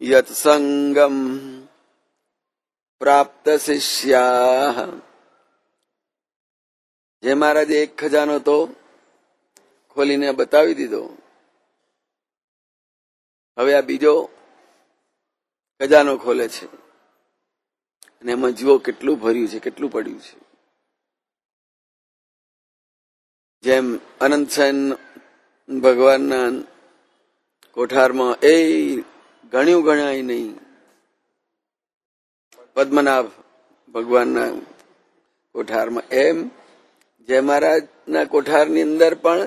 યત સંગમ પ્રાપ્ત શિષ્યા. જે મહારાજે એક ખજાનો તો ખોલીને બતાવી દીધો, હવે આ બીજો ખજાનો ખોલે છે અને એમાં જુઓ કેટલું ભર્યું છે, કેટલું પડ્યું છે. જેમ અનંતસેન ભગવાનના કોઠારમાં એ ગણ્યું ગણાય નહીં, પદ્મનાભ ભગવાનના કોઠારમાં, એમ જય મહારાજના કોઠારની અંદર પણ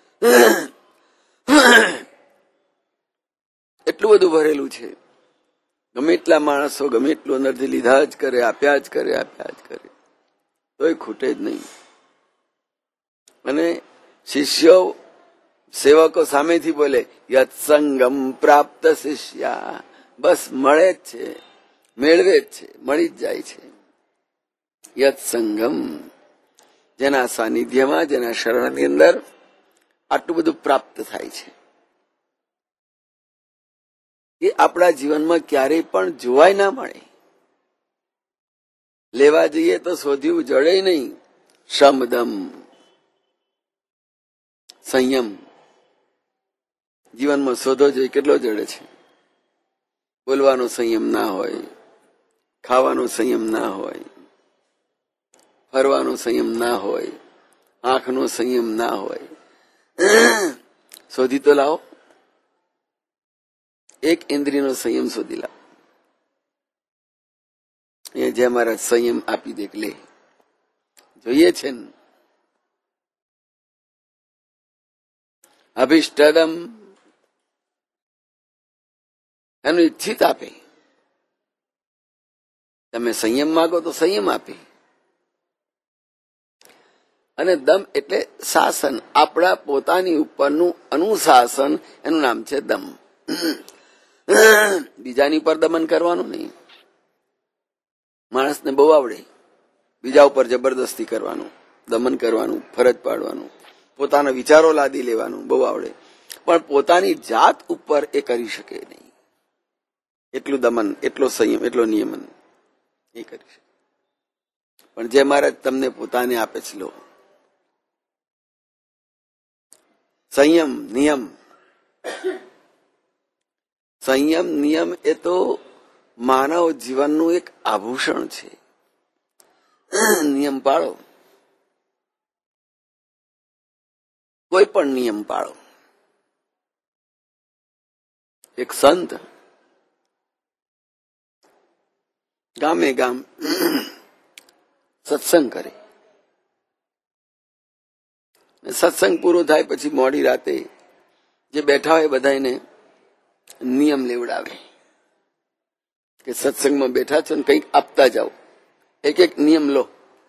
એટલું બધું ભરેલું છે. ગમે એટલા માણસો ગમે એટલું અંદરથી લીધા જ કરે, આપ્યા જ કરે, આપ્યા જ કરે, તોય ખૂટે જ નહીં. અને શિષ્યો સેવકો સામેથી બોલે યત સંગમ પ્રાપ્ત શિષ્યા, બસ મળે જ છે, મેળવે જ છે, મળી જ જાય છે. યત સંગમ, જેના સાનિધ્યમાં, જેના શરણની અંદર આટલું બધું પ્રાપ્ત થાય છે એ આપણા જીવનમાં ક્યારેય પણ જોવાય ના મળે. લેવા જઈએ તો શોધ્યું જડે નહીં. શમદમ, સંયમ જીવનમાં શોધો જોઈએ, કેટલો જડે છે. બોલવાનો સંયમ ના હોય, ખાવાનો સંયમ ના હોય, ફરવાનો સંયમ ના હોય, આંખનો સંયમ ના હોય, શોધી તો લાવો. એક ઇન્દ્રિયનો સંયમ શોધી લાવો. એ જે મારા સંયમ આપી દે, લે જોઈએ છે ને. અભિષ્ટદમ, એનું ઈચ્છિત આપે. તમે સંયમ માગો તો સંયમ આપે. અને દમ એટલે શાસન, આપણા પોતાની ઉપરનું અનુશાસન, એનું નામ છે દમ. બીજાની ઉપર દમન કરવાનું નહીં. માણસને બહુ આવડે બીજા ઉપર જબરદસ્તી કરવાનું, દમન કરવાનું, ફરજ પાડવાનું, પોતાના વિચારો લાદી લેવાનું બહુ આવડે, પણ પોતાની જાત ઉપર એ કરી શકે નહીં. એટલું દમન, એટલો સંયમ, એટલો નિયમન એ કરી શકે. પણ જે મહારાજ તમને પોતાને આપે છે, લો સંયમ નિયમ. સંયમ નિયમ એ તો માનવ જીવનનું એક આભૂષણ છે. નિયમ પાળો, કોઈ પણ નિયમ પાળો. એક સંત ગામે ગામ સત્સંગ કરે. સત્સંગ પૂરો થાય પછી મોડી રાતે જે બેઠા હોય બધાને નિયમ લેવડાવે કે સત્સંગમાં બેઠા છો ને કંઈક આપતા જાઓ, એક એક નિયમ લો.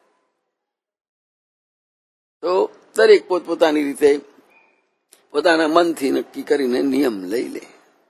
તો દરેક પોતપોતાની રીતે પોતાના મનથી નક્કી કરીને નિયમ લઈ લે.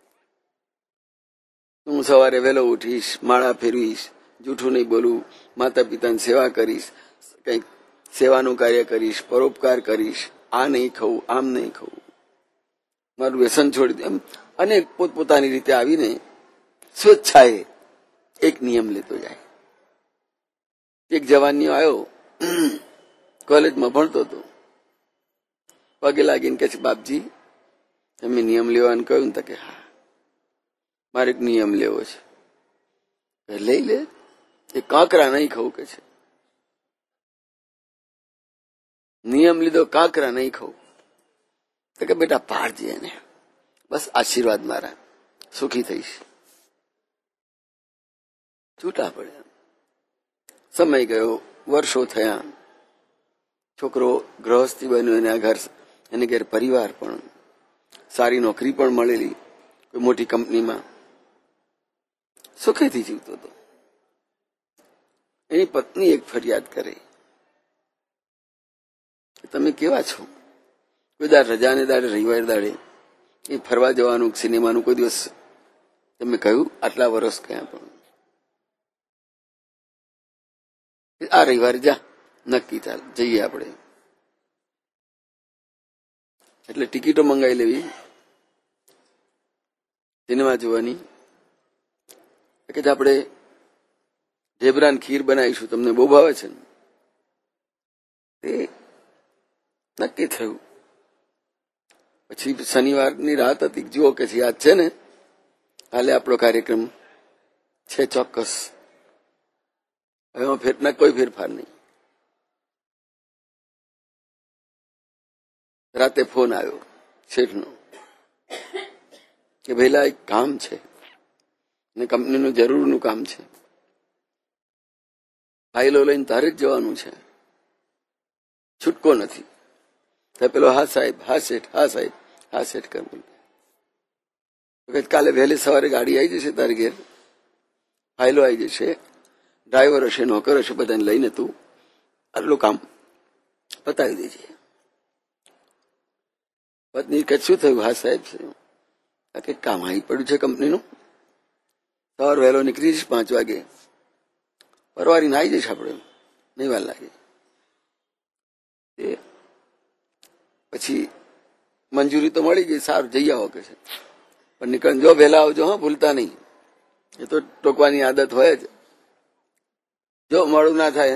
હું સવારે વહેલો ઉઠીશ, માળા ફેરવીશ, જૂઠું નહીં બોલું, માતા પિતાની સેવા કરીશ, કંઈક સેવાનું કાર્ય કરીશ, પરોપકાર કરીશ, આ નહીં ખાવું, આમ નહીં ખાવું, મારું વ્યસન છોડી દે. એમ અનેક પોતપોતાની રીતે આવીને સ્વેચ્છાએ એક નિયમ લેતો જાય. એક જવાનીઓ આવ્યો, કોલેજમાં ભણતો હતો, પગે લાગીને કહે છે, બાપજી તમે નિયમ લેવાનું કહ્યું ને? કે હા, મારે એક નિયમ લેવો છે. લઈ લે. એ કાંકરા નહીં ખાવું કે છે. નિયમ લીધો, કાંકરા નહીં ખાવું. તો કે બેટા પાડજે એને, બસ આશીર્વાદ મારા, સુખી થઈશ. છૂટા પડ્યા. સમય ગયો, વર્ષો થયા, છોકરો ગૃહસ્થી બન્યો, એના ઘર, એને ઘેર પરિવાર પણ, સારી નોકરી પણ મળેલી કોઈ મોટી કંપનીમાં, સુખેથી જીવતો હતો. એની પત્ની એક ફરિયાદ કરે, તમે કેવા છો? કોઈ દાડ રજાને દાડે, રવિવાર દાડે એ ફરવા જવાનું, સિનેમાનું કોઈ દિવસ તમે કહ્યું? આટલા વર્ષ કયા પણ આ રવિવારે જા, નક્કી, ચાલ જઈએ આપણે. એટલે ટિકિટો મંગાવી લેવી, સિનેમા જોવાની. કે આપણે ઢેબરાન ખીર બનાવીશું, તમને બહુ ભાવે છે ને? તે નક્કી થયું. પછી શનિવારની રાત હતી. જુઓ કે યાદ છે ને, કાલે આપણો કાર્યક્રમ છે ચોક્કસ. હવે કોઈ ફેરફાર નહીં. રાતે ફોન આવ્યો શેઠનો કે ભઈલા એક કામ છે ને કંપનીનું જરૂરનું કામ છે, ફાઇલો લઈને તારે જ જવાનું છે, છૂટકો નથી. પેલો હા સાહેબ, હા શેઠ, હા સાહેબ, હા શેઠ કર બોલ. કાલે વહેલી સવારે ગાડી આવી જશે તારી ઘેર, ફાઇલો આવી જશે, ડ્રાઈવર હશે, નોકર હશે, બધાને લઈને તું આટલું કામ પતાવી દેજે. પત્ની કે શું થયું? હા સાહેબ, કે કામ આવી પડ્યું છે કંપનીનું, સવાર વહેલો નીકળી જઈશ 5 વાગે, પરવારીને આવી જઈશ, આપણે નહીં વાર લાગે. પછી મંજૂરી તો મળી ગઈ, સારું જઈ આવો કે છે, પણ નીકળ જો વહેલા આવજો, હા ભૂલતા નહીં. એ તો ટોકવાની આદત હોય જ, જો મોડું ના થાય.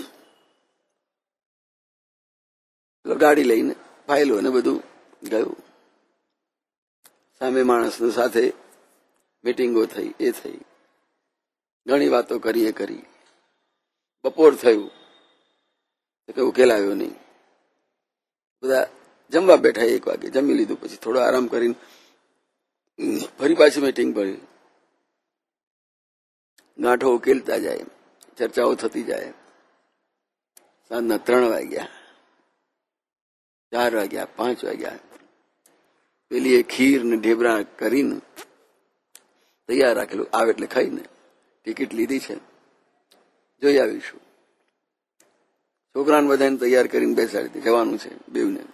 ગાડી લઈને ફાઇલો ને બધું ગયું. સામે માણસનો સાથે મીટિંગો થઈ, એ થઈ, ઘણી વાતો કરી, એ કરી. બપોર થયું કે ઉકેલ આવ્યો નહીં. બધા જમવા બેઠા, 1 વાગે જમી લીધું. પછી થોડો આરામ કરીને ફરી પાછી મીટિંગ ભરી. ગાંઠો ઉકેલતા જાય, ચર્ચાઓ થતી જાય. સાંજના 3 વાગ્યા, 4 વાગ્યા, 5 વાગ્યા. પેલી એ ખીર ને ઢેબરા કરીને તૈયાર રાખેલું, આવે એટલે ખાઈને ટિકિટ લીધી છે, જોઈ આવીશું. છોકરાને બધાને તૈયાર કરીને બેસાડી જવાનું છે બેવને.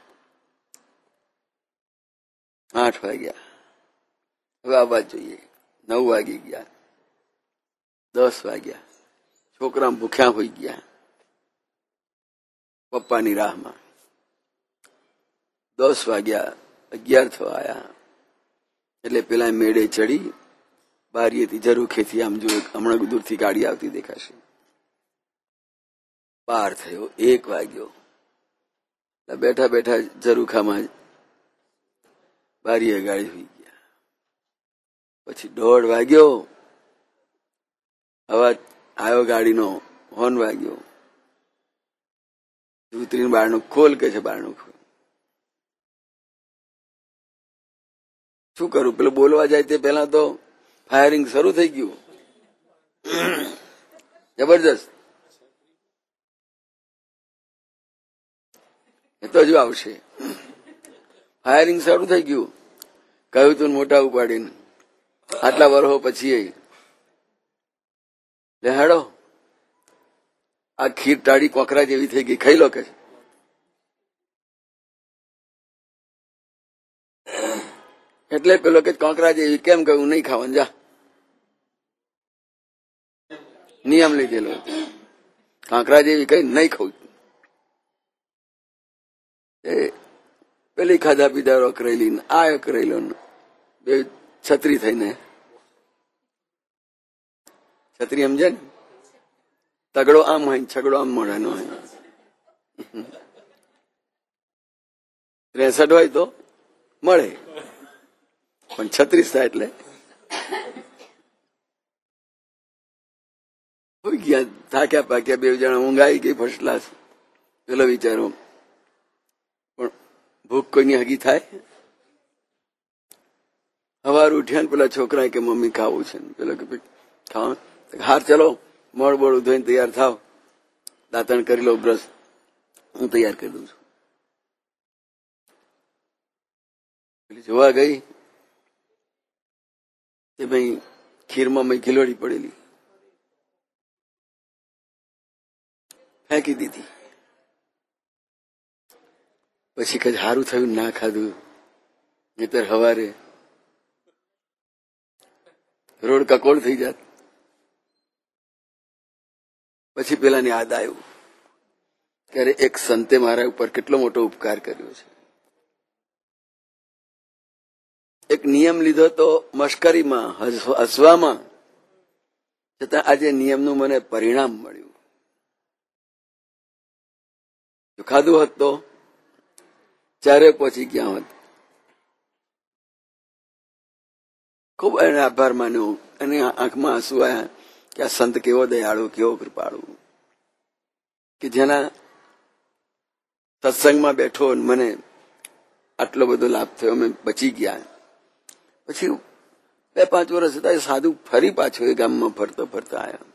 8 વાગ્યા, હવે આવવા જ જોઈએ. 9 વાગી ગયા, 10 વાગ્યા. છોકરા ભૂખ્યા હોઈ ગયા પપ્પાની રાહમાં. 10 વાગ્યા, 11 થવા આવ્યા એટલે પેલા મેળે ચડી બારીએથી ઝરૂખેથી આમ જો હમણાં દૂરથી ગાડી આવતી દેખાશે. 12 થયો, 1 વાગ્યો. બેઠા બેઠા ઝરૂખામાં બારીએ ગાડી હોઈ ગયા. પછી 1:30 વાગ્યો, અવાજ આવ્યો ગાડીનો, હોર્ન વાગ્યો. ઉતરીને બારણું ખોલ કે છે, બારણું ખોલ. શું કરું? પેલું બોલવા જાય તે પહેલા તો ફાયરિંગ શરૂ થઈ ગયું, જબરજસ્ત. એ તો હજુ આવશે. ફાયરિંગ શરૂ થઈ ગયું. કહ્યું તું મોટા ઉપાડીને, આટલા વર્ષો પછી લે હેડો, આ ખીર ટાળી કોકરા જેવી થઈ ગઈ, ખાઈ લો કે. એટલે પેલો કે કોકરા જેવી કેમ કહ્યું? નહીં ખાવાનું, જા. નિયમ લીધેલો, કાંકરા જેવી કઈ નહીં ખાવું. પેલી ખાધા પીધા અકરેલી, આ અકરેલો, બે છત્રી થઈને. છત્રી સમજે ને? તગડો આમ હોય, છગડો આમ મોઢાનો હોય. 63 હોય તો મળે, પણ 36 થાય એટલે હોઈ ગયા. થાક્યા પાક્યા, 2 જણા ઊંઘ આવી ગઈ ફર્સ્ટ ક્લાસ. પેલો વિચારો, પણ ભૂખ કોઈની હગી થાય? સવાર ઉઠ્યા ને પેલા છોકરા કે મમ્મી ખાવું છે. પેલો કે ખાવા, હાર ચલો, મોડ બોડ ધોઈને તૈયાર થાવ, દાંતણ કરી લો, બ્રશ, હું તૈયાર કરી દઉં છું. પેલી જોવા ગઈ કે ભાઈ ખીરમાં મેં ખીલોડી પડેલી, ફેંકી દીધી. પછી કઈ સારું થયું ના ખાધું, નહીતર હવારે રોડ કકોળ થઈ જાત. પછી પેલાને યાદ આવ્યું ત્યારે એક સંતે મારા ઉપર કેટલો મોટો ઉપકાર કર્યો છે. એક નિયમ લીધો તો મશ્કરીમાં, હસવામાં, છતાં આજે નિયમનું મને પરિણામ મળ્યું. જો ખાધું હોત તો ચારે પહોંચી ગયા હોત. ખૂબ એને આભાર માન્યો. એની આંખમાં આંસુ આવ્યા કે આ સંત કેવો દયાળુ, કેવો કૃપાળુ, કે જેના સત્સંગમાં બેઠો મને આટલો બધો લાભ થયો, અમે બચી ગયા. પછી 2-5 વર્ષ હતા સાધુ ફરી પાછો એ ગામમાં ફરતો ફરતા આવ્યા.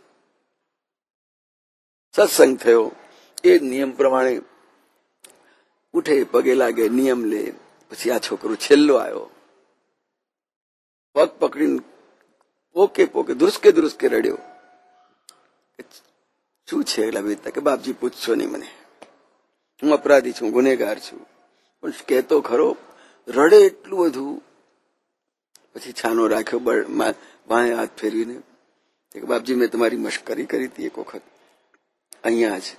સત્સંગ થયો. એ નિયમ પ્રમાણે ઉઠે, પગે લાગે, નિયમ લે. પછી આ છોકરો છેલ્લો આવ્યો, પગ પકડીને પોકે પોકે ધ્રુસકે રડ્યો. શું છે લવિતા? કે બાપજી પૂછશો નહીં મને, હું અપરાધી છું, ગુનેગાર છું. પણ કહેતો ખરો, રડે એટલું બધું. પછી છાનો રાખ્યો, વાંહે હાથ ફેરવીને કે બાપજી મેં તમારી મશ્કરી કરી હતી એક વખત અહીંયા જ.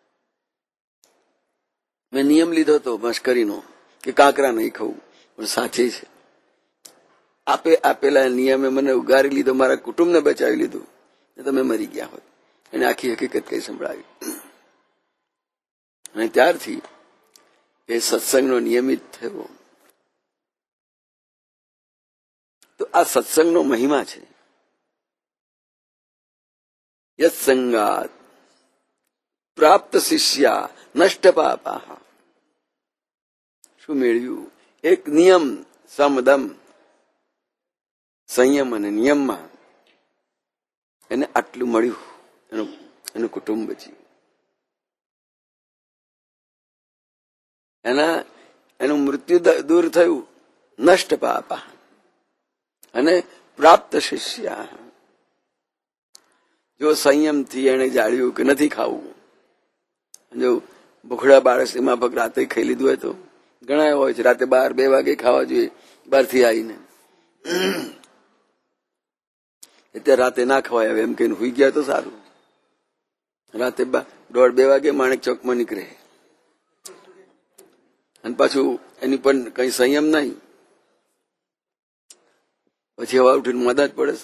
મેં નિયમ લીધો હતો મશ્કરીનો કે કાંકરા નહીં ખાવું, પણ સાચી છે. આપેલા નિયમે મને ઉગારી લીધો, મારા કુટુંબને બચાવી લીધું. તમે મરી ગયા હોત. એને આખી હકીકત કઈ સંભળાવી. અને ત્યારથી એ સત્સંગનો નિયમિત થયો. તો આ સત્સંગનો મહિમા છે. યત્સંગાત પ્રાપ્ત શિષ્યા નષ્ટ પાપા. શું મેળવ્યું? એક નિયમ, સમદમ, સંયમ અને નિયમમાં એને આટલું મળ્યું. એનું કુટુંબ બચ્યું. એનું મૃત્યુ દૂર થયું. નષ્ટ પાપા અને પ્રાપ્ત શિષ્યા. જો સંયમથી એને જાળ્યું કે નથી ખાવું. જો ભૂખડા બાળસની માફક રાતે ખાઈ લીધું હોય તો ઘણા હોય છે રાતે 12-2 વાગે ખાવા જોઈએ બહારથી આવીને. એટલે રાતે ના ખવાય હવે એમ કહીને હુઈ ગયા તો સારું. રાતે 1:30-2 વાગે માણેક ચોકમાં નીકળે અને પાછું એની પણ કઈ સંયમ નહીં. પછી હવા ઉઠીને મોદા જ પડે.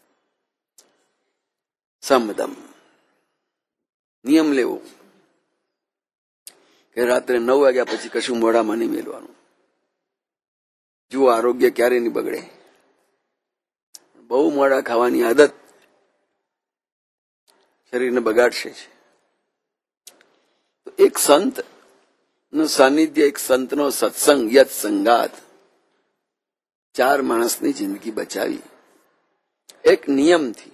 સમદમ, નિયમ લેવો કે રાત્રે 9 વાગ્યા પછી કશું મોઢામાં નહીં મેળવાનું. જુઓ આરોગ્ય ક્યારે નહીં બગડે. બહુ મોડા ખાવાની આદત શરીરને બગાડશે. એક સંત નું સાનિધ્ય, એક સંતનો સત્સંગ, યત સંગાત 4 માણસની જિંદગી બચાવી એક નિયમથી.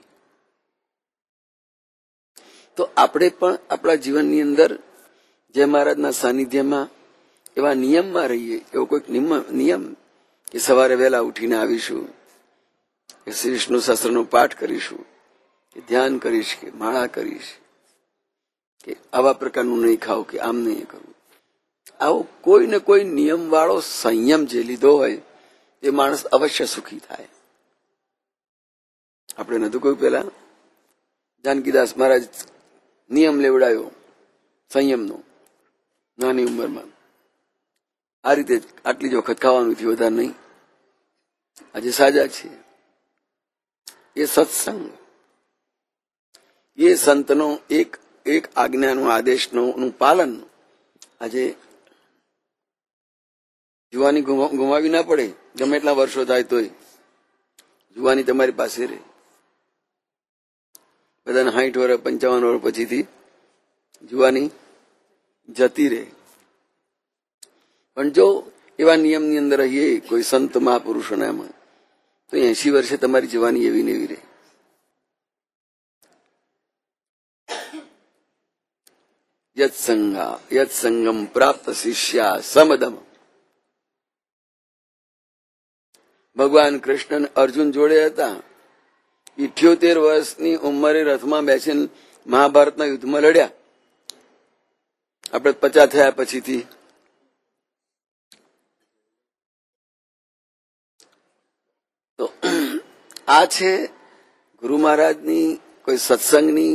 તો આપણે પણ આપણા જીવનની અંદર જય મહારાજના સાનિધ્યમાં એવા નિયમમાં રહીએ. એવો કોઈક નિયમ કે સવારે વહેલા ઉઠીને આવીશું, કે શ્રી વિષ્ણુ સહસ્ત્રનો પાઠ કરીશું, કે ધ્યાન કરીશ, કે માળા કરીશ, કે આવા પ્રકારનું નહીં ખાવ, કે આમ નહીં કરવું. આવો કોઈ ને કોઈ નિયમ વાળો સંયમ જે લીધો હોય એ માણસ અવશ્ય સુખી થાય. આપણે નતું કોઈ પેલા જાનકીદાસ મહારાજ નિયમ લેવડાયો સંયમનો નાની ઉંમરમાં. આ રીતે આટલી જ વખત ખાવાનું થયું, વધારે નહીં. આજે સાજા છે. એ સત્સંગ, એ સંતનો એક આજ્ઞાનું, આદેશનું પાલન. આજે જુવાની ગુમાવી ના પડે. ગમે એટલા વર્ષો થાય તોય જુવાની તમારી પાસે રહે. બધાને 60 વર્ષ 55 વર્ષ પછીથી જુવાની જતી રહે. પણ જો એવા નિયમની અંદર રહીએ કોઈ સંત મહાપુરુષોનામાં, તો 80 વર્ષે તમારી જવાની એવી ને એવી રહે. યત સંગમ પ્રાપ્ત શિષ્યા સમદમ. ભગવાન કૃષ્ણ અર્જુન જોડે હતા. 78 વર્ષની ઉંમરે રથમાં બેસીને મહાભારતના યુદ્ધમાં લડ્યા. આપણે 50 થયા પછીથી. તો આ છે ગુરુ મહારાજની કોઈ સત્સંગની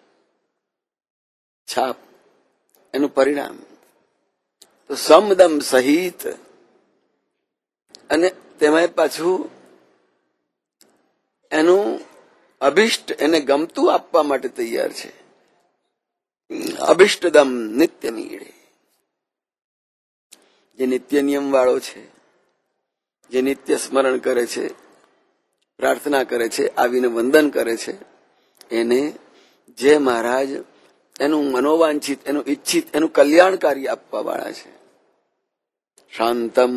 છાપ, એનું પરિણામ. તો સમદમ સહિત, અને તેમાં પાછું એનું અભિષ્ટ એને ગમતું આપવા માટે તૈયાર છે. અભિષ્ટદમ નિત્ય મીડે, જે નિત્ય નિયમ વાળો છે, જે નિત્ય સ્મરણ કરે છે, પ્રાર્થના કરે છે, આવીને વંદન કરે છે, એને જે મહારાજ એનું મનોવાંછિત, એનું ઈચ્છિત, એનું કલ્યાણકારી આપવા વાળા છે. શાંતમ,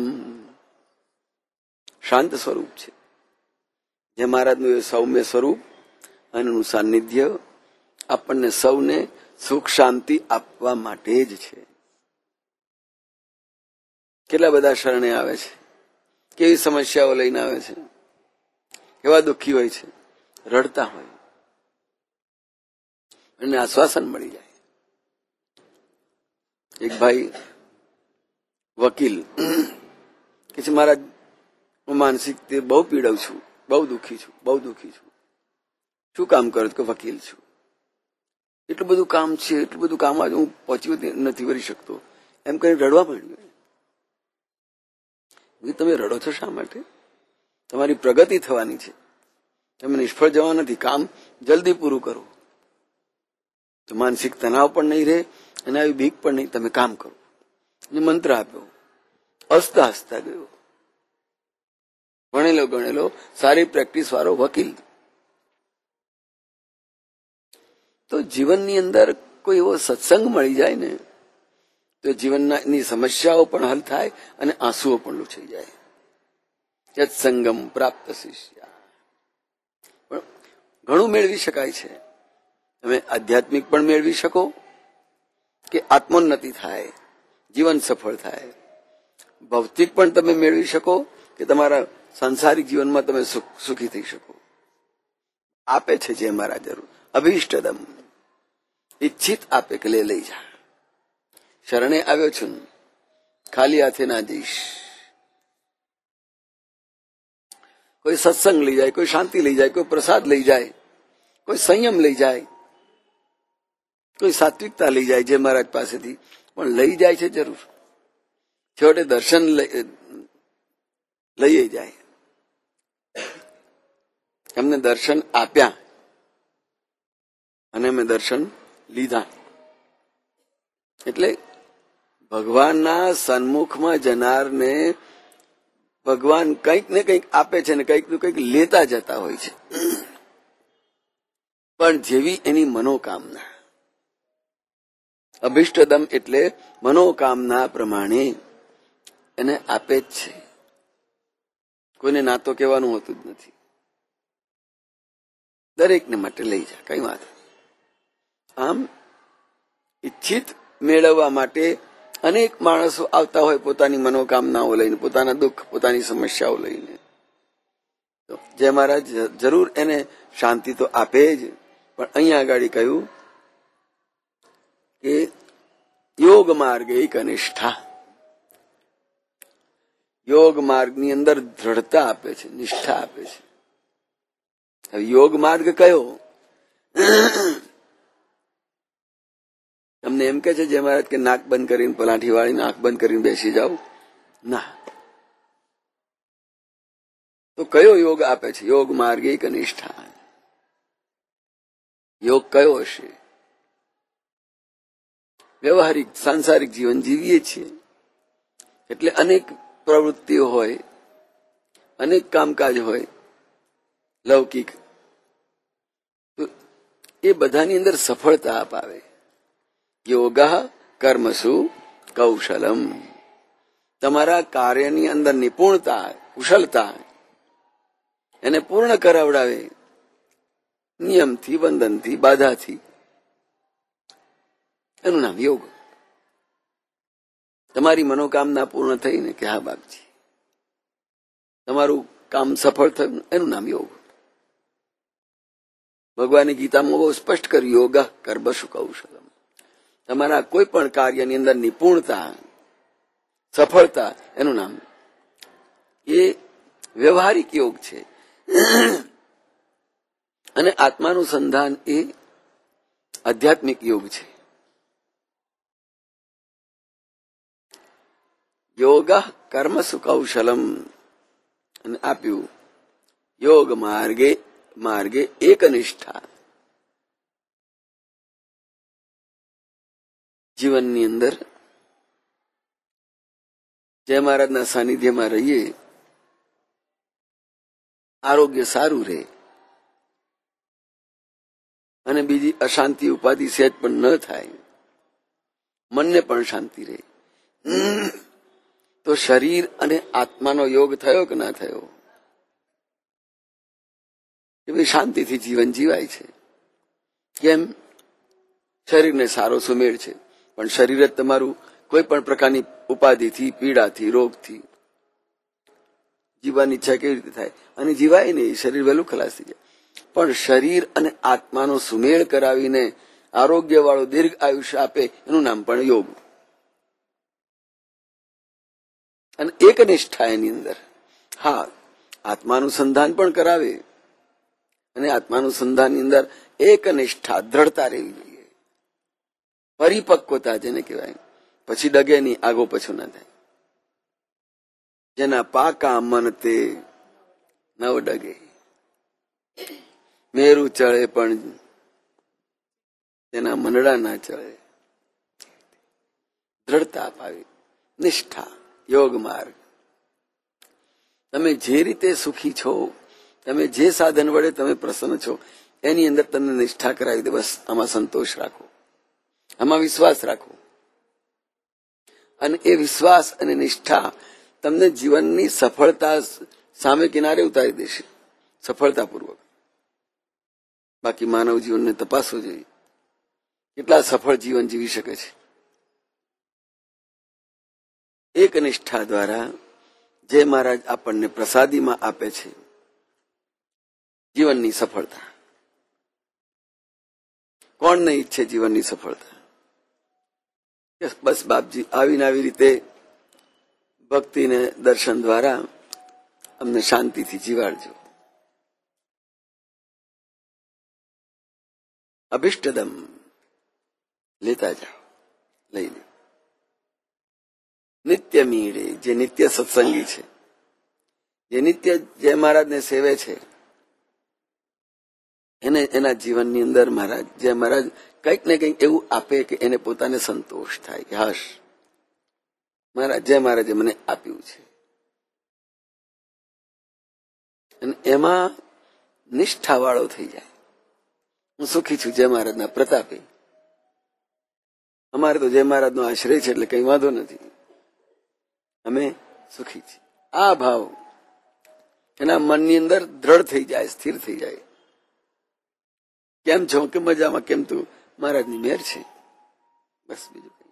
શાંત સ્વરૂપ છે. જે મહારાજનું એ સૌમ્ય સ્વરૂપ અને એનું સાનિધ્ય આપણને સૌને સુખ શાંતિ આપવા માટે જ છે. કેટલા બધા શરણે આવે છે, કેવી સમસ્યાઓ લઈને આવે છે, કેવા દુઃખી હોય છે, રડતા હોય, અને આશ્વાસન મળી જાય. એક ભાઈ વકીલ કે છે, મહારાજ હું માનસિક તે બહુ પીડાઉં છું, બહુ દુઃખી છું, બહુ દુઃખી છું. શું કામ કરો? કે વકીલ છું. એટલું બધું કામ છે, એટલું બધું કામ આજે હું પહોંચી નથી વળી શકતો, એમ કરીને રડવા માંડ્યો. તમે રડો છો શા માટે? તમારી પ્રગતિ થવાની છે, તમે નિષ્ફળ જવા નથી. કામ જલ્દી પૂરું કરો તો માનસિક તણાવ પણ નહીં રહે અને આવી બીક પણ નહીં. તમે કામ કરો. અને મંત્ર આપ્યો, હસતા હસતા ગયો. ભણેલો ગણેલો સારી પ્રેક્ટિસ વાળો વકીલ. તો જીવનની અંદર કોઈ એવો સત્સંગ મળી જાય ને તો જીવનની સમસ્યાઓ પણ હલ થાય અને આંસુઓ પણ લૂછાઈ જાય. સત્સંગમ પ્રાપ્ત શિષ્ય, પણ ઘણું મેળવી શકાય છે. તમે આધ્યાત્મિક પણ મેળવી શકો કે આત્મોન્નતિ થાય, જીવન સફળ થાય. ભૌતિક પણ તમે મેળવી શકો કે તમારા સાંસારિક જીવનમાં તમે સુખી થઈ શકો. આપે છે જે અમારા જરૂર. અભિષ્ટદમ, ઈચ્છિત આપે કે લઈ જા. શરણે આવ્યો છું, ખાલી હાથે ના જઈશ. કોઈ સત્સંગ લઈ જાય, કોઈ શાંતિ લઈ જાય, કોઈ પ્રસાદ લઈ જાય, કોઈ સંયમ લઈ જાય, કોઈ સાત્વિકતા લઈ જાય જે મહારાજ પાસેથી, પણ લઈ જાય છે જરૂર. છેવટે દર્શન લઈ જાય. એમને દર્શન આપ્યા અને અમે દર્શન લીધા. એટલે ભગવાનના સન્મુખમાં જનારને ભગવાન કંઈક ને કંઈક આપે છે ને કંઈક ને કંઈક લેતા જતા હોય છે. પણ જેવી એની મનોકામના. અભિષ્ટદમ એટલે મનોકામના પ્રમાણે એને આપે જ છે. કોઈને ના તો કહેવાનું હોતું જ નથી. દરેકને માટે લઈ જા, કઈ વાત. આમ ઈચ્છિત મેળવવા માટે અનેક માણસો આવતા હોય પોતાની મનોકામનાઓ લઈને, પોતાના દુઃખ, પોતાની સમસ્યાઓ લઈને. જે મહારાજ જરૂર એને શાંતિ તો આપે જ, પણ અહીંયા આગળ કહ્યું કે યોગ માર્ગ એક નિષ્ઠા. યોગ માર્ગની અંદર દ્રઢતા આપે છે, નિષ્ઠા આપે છે. હવે યોગ માર્ગ કયો? તમને એમ કે છે જે મહારાજ કે નાક બંધ કરીને, પલાઠી વાળીને આંખ બંધ કરીને બેસી જાઓ? ના. તો કયો યોગ આપે છે? યોગ માર્ગ એક નિષ્ઠા. યોગ કયો હશે? વ્યવહારિક સાંસારિક જીવન જીવીએ છીએ એટલે અનેક પ્રવૃત્તિઓ હોય, અનેક કામકાજ હોય લૌકિક, તો એ બધાની અંદર સફળતા અપાવે. યોગ કર્મસુ કૌશલમ. તમારા કાર્યની અંદર નિપુણતા, કુશળતા એને પૂર્ણ કરાવડાવે. નિયમથી, બંધનથી, બાધાથી. એનું નામ યોગ. તમારી મનોકામના પૂર્ણ થઈને કે હા બાપજી તમારું કામ સફળ થયું, એનું નામ યોગ. ભગવાને ગીતામાં બહુ સ્પષ્ટ કર્યું, યોગ કર્મસુ કૌશલમ. તમારા કોઈ પણ કાર્યની અંદર નિપુણતા, સફળતા, એનું નામ એ વ્યવહારિક યોગ છે. અને આત્માનું સંધાન એ આધ્યાત્મિક યોગ છે. યોગ કર્મસુ કૌશલમ અને આપ્યું યોગ માર્ગે માર્ગે એક નિષ્ઠા. જીવનની અંદર જય મહારાજના સાનિધ્યમાં રહીએ, આરોગ્ય સારું રહે અને બીજી અશાંતિ ઉપાધિ સહેજ પણ ન થાય, મનને પણ શાંતિ રહે, તો શરીર અને આત્માનો યોગ થયો કે ના થયો? કે ભાઈ શાંતિથી જીવન જીવાય છે. કેમ? શરીરને સારો સુમેળ છે, પણ શરીર જ તમારું કોઈ પણ પ્રકારની ઉપાધિથી, પીડાથી, રોગથી જીવવાની ઈચ્છા કેવી રીતે થાય? અને જીવાય નહીં, શરીર વહેલું ખલાસ થઈ જાય. પણ શરીર અને આત્માનો સુમેળ કરાવીને આરોગ્ય વાળો દીર્ઘ આયુષ્ય આપે, એનું નામ પણ યોગ. અને એક નિષ્ઠા એની અંદર. હા, આત્માનુસંધાન પણ કરાવે, અને આત્માનુસંધાનની અંદર એક નિષ્ઠા, દ્રઢતા રહેવી જોઈએ, પરિપક્વતા જેને કહેવાય. પછી ડગે નહીં, આગો પાછું ના થાય. જેના પાકા મન તે નવ ડગે, મેરું ચડે પણ તેના મનડા ના ચડે. દ્રઢતા અપાવી, નિષ્ઠા, યોગ માર્ગ. તમે જે રીતે સુખી છો, તમે જે સાધન વડે તમે પ્રસન્ન છો, એની અંદર તમને નિષ્ઠા કરાવી દે. બસ આમાં સંતોષ રાખો, આમાં વિશ્વાસ રાખો, અને એ વિશ્વાસ અને નિષ્ઠા તમને જીવનની સફળતા સામે કિનારે ઉતારી દેશે, સફળતાપૂર્વક. બાકી માનવ જીવનને તપાસવું જોઈએ, કેટલા સફળ જીવન જીવી શકે છે. એક નિષ્ઠા દ્વારા જે મહારાજ આપણને પ્રસાદીમાં આપે છે, જીવનની સફળતા. કોણ નહીં ઈચ્છે જીવનની સફળતા? બસ બાપજી આવીને આવી રીતે ભક્તિને દર્શન દ્વારા અમને શાંતિથી જીવાડજો. અભિષ્ટદમ લેતા જાઓ, લઈ લો. નિત્ય મીડે, જે નિત્ય સત્સંગી છે, જે નિત્ય જય મહારાજને સેવે છે, એને એના જીવનની અંદર મહારાજ જય મહારાજ કંઈક ને કંઈક એવું આપે કે એને પોતાને સંતોષ થાય કે હાશ, મહારાજ જય મહારાજે મને આપ્યું છે. અને એમાં નિષ્ઠા વાળો થઈ જાય. હું સુખી છું જય મહારાજના પ્રતાપે. અમારે તો જય મહારાજનો આશ્રય છે, એટલે કઈ વાંધો નથી, અમે સુખી છીએ. આ ભાવ એના મનની અંદર દ્રઢ થઈ જાય, સ્થિર થઈ જાય. કેમ છો? કે મજામાં. કેમ? તું મહારાજની મેર છે, બસ બીજું કઈ.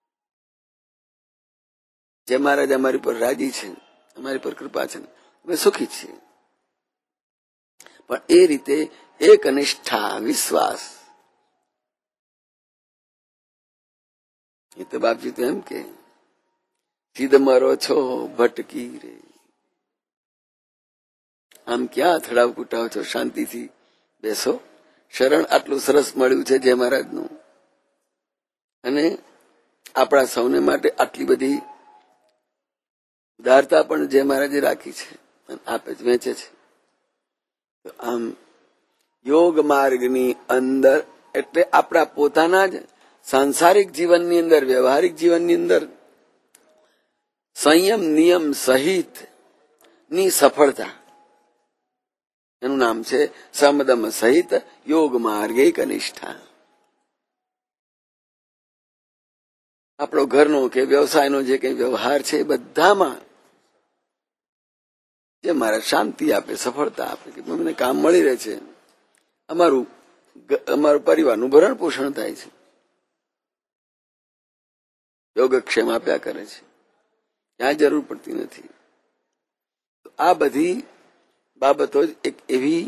જય મહારાજ અમારી પર રાજી છે, અમારી પર કૃપા છે, અમે સુખી છીએ. પણ એ રીતે એક નિષ્ઠા, વિશ્વાસ. એ તો બાપજી તો એમ કે સિદ્ધ મરો છો ભટકી રે, આમ ક્યાં અથડાવ કુટાવ છો, શાંતિથી બેસો. શરણ આટલું સરસ મળ્યું છે જય મહારાજનું, અને આપણા સૌને માટે આટલી બધી ઉદારતા પણ જય મહારાજે રાખી છે, આપે જ વેચે છે. આમ યોગ માર્ગની અંદર એટલે આપણા પોતાના જ સાંસારિક જીવનની અંદર, વ્યવહારિક જીવનની અંદર સંયમ નિયમ સહિત ની સફળતા, એનું નામ છે સમદમ સહિત યોગ માર્ગે કનિષ્ઠા. આપણો ઘરનો કે વ્યવસાયનો જે કઈ વ્યવહાર છે, બધામાં જે મારા શાંતિ આપે, સફળતા આપે, કે મને કામ મળી રહે છે, અમારું પરિવારનું ભરણ પોષણ થાય છે, યોગક્ષેમ આપ્યા કરે છે, ક્યાં જરૂર પડતી નથી. આ બધી બાબતો જ એક એવી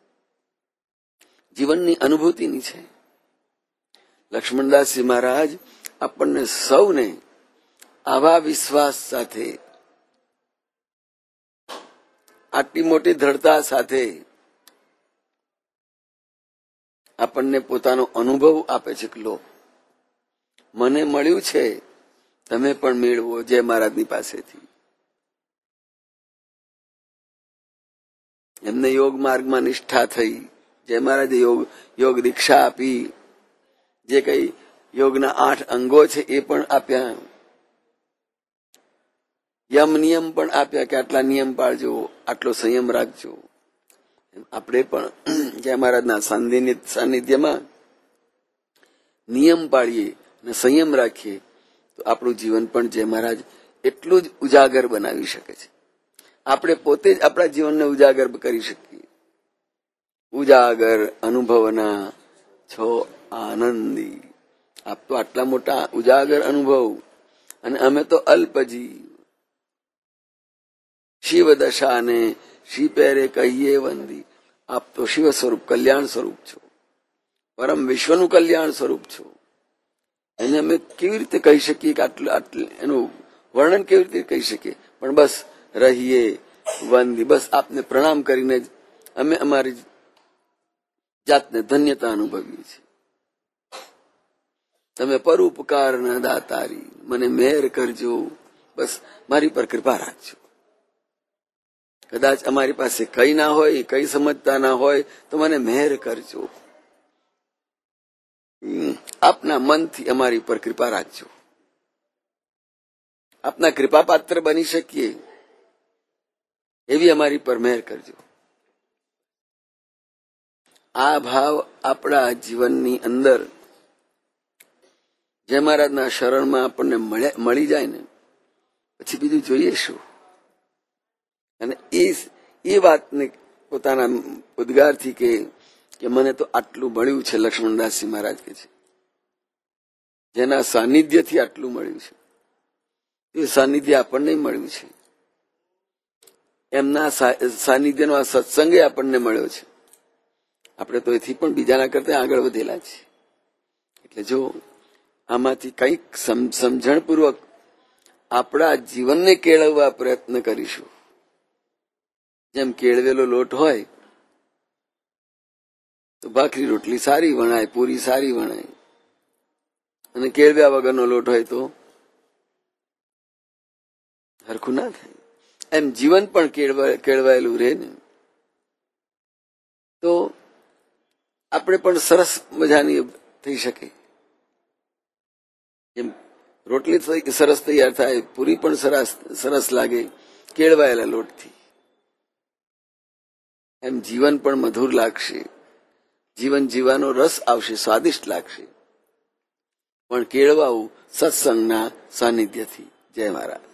જીવનની અનુભૂતિની છે. લક્ષ્મણદાસજી મહારાજ આપણને સૌને આવા વિશ્વાસ સાથે, આટલી મોટી દ્રઢતા સાથે આપણને પોતાનો અનુભવ આપે છે કે લો, મને મળ્યું છે, તમે પણ મેળવો જય મહારાજની પાસેથી. એમને યોગ માર્ગમાં નિષ્ઠા થઈ. જય મહારાજે યોગ દીક્ષા આપી. જે કઈ યોગના 8 અંગો છે એ પણ આપ્યા. યમ નિયમ પણ આપ્યા કે આટલા નિયમ પાળજો, આટલો સંયમ રાખજો. આપણે પણ જય મહારાજના સાનિધ્યમાં નિયમ પાળીએ અને સંયમ રાખીએ તો આપણું જીવન પણ જય મહારાજ એટલું જ ઉજાગર બનાવી શકે છે. આપણે પોતે જ આપણા જીવનને ઉજાગર કરી શકીએ. ઉજાગર અનુભવના છો આનંદી. આપ તો આટલા મોટા ઉજાગર અનુભવ અને અમે તો અલ્પજી. શિવ દશાને શી પહેરે કહીએ વંદી. આપ તો શિવ સ્વરૂપ કલ્યાણ સ્વરૂપ છો, પરમ વિશ્વનું કલ્યાણ સ્વરૂપ છો. એને અમે કેવી રીતે કહી શકીએ કે આટલું એનું વર્ણન કેવી રીતે કહી શકીએ? પણ બસ રહીએ વંદી. બસ આપને પ્રણામ કરીને જ અમે અમારી જાતને ધન્યતા અનુભવીએ છીએ. તમે પરોપકારના દાતારી, મને મહેર કરજો, બસ મારી પર કૃપા રાખજો. કદાચ અમારી પાસે કઈ ના હોય, કઈ સમજતા ના હોય તો મને મહેર કરજો. આપના મનથી અમારી પર કૃપા રાખજો. આપના કૃપા પાત્ર બની શકીએ એવી અમારી પર મહેર કરજો. આ ભાવ આપણા જીવનની અંદર જય મહારાજના શરણમાં આપણને મળી જાય ને પછી બીજું જોઈએ શું? અને એ વાતને પોતાના ઉદ્ગારથી કે મને તો આટલું મળ્યું છે. લક્ષ્મણદાસજી મહારાજ કે છે જેના સાનિધ્યથી આટલું મળ્યું છે, એ સાનિધ્ય આપણને મળ્યું છે. એમના સાનિધ્યનો આ સત્સંગે આપણને મળ્યો છે. આપણે તો એથી પણ બીજાના કરતા આગળ વધેલા છીએ. એટલે જો આમાંથી કંઈક સમજણપૂર્વક આપણા જીવનને કેળવવા પ્રયત્ન કરીશું. જેમ કેળવેલો લોટ હોય તો ભાખરી રોટલી સારી વણાય, પૂરી સારી વણાય, અને કેળવ્યા વગરનો લોટ હોય તો હરખું ના થાય. એમ જીવન પણ કેળવાયેલું રહે ને તો આપણે પણ સરસ મજાની થઈ શકે. એમ રોટલી સરસ તૈયાર થાય, પૂરી પણ સરસ લાગે કેળવાયેલા લોટથી. એમ જીવન પણ મધુર લાગશે, જીવન જીવવાનો રસ આવશે, સ્વાદિષ્ટ લાગશે, પણ કેળવાવું સત્સંગના સાનિધ્યથી. જય મહારાજ.